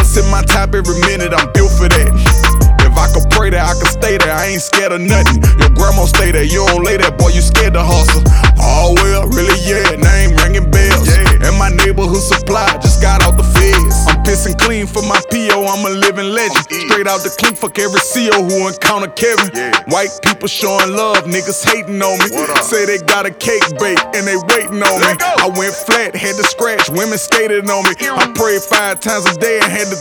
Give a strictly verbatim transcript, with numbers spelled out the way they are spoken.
This is my type every minute, I'm built for that. If I could pray that I could stay there, I ain't scared of nothing. Your grandma stay there, you don't lay there, boy, you scared to hustle. Oh well, really yeah, name ringing bells. Yeah. And my neighborhood supply just got out the feds. I'm pissing clean for my P O, I'm a living legend. Straight out the clean, fuck every C O who encounter Kevin. Yeah. White people showing love, niggas hating on me. Say they got a cake bake and they waiting on me. I went flat, had to scratch, women skated on me. I prayed five times a day and had to